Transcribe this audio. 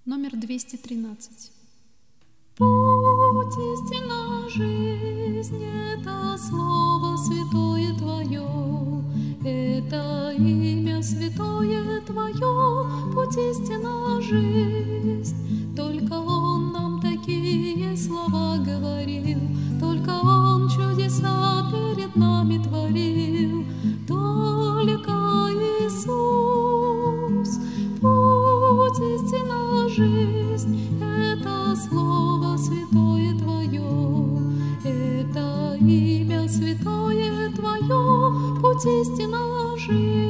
Номер 213. Путь, истина, жизнь — это Слово Святое Твое, это имя Святое Твое. Путь, истина, жизнь, только Он нам такие слова говорил, только Он чудеса перед нами творил, только Иисус. Путь, истина, жизнь — это Слово Святое Твое, это имя Святое Твое. Путь, истина, жизнь.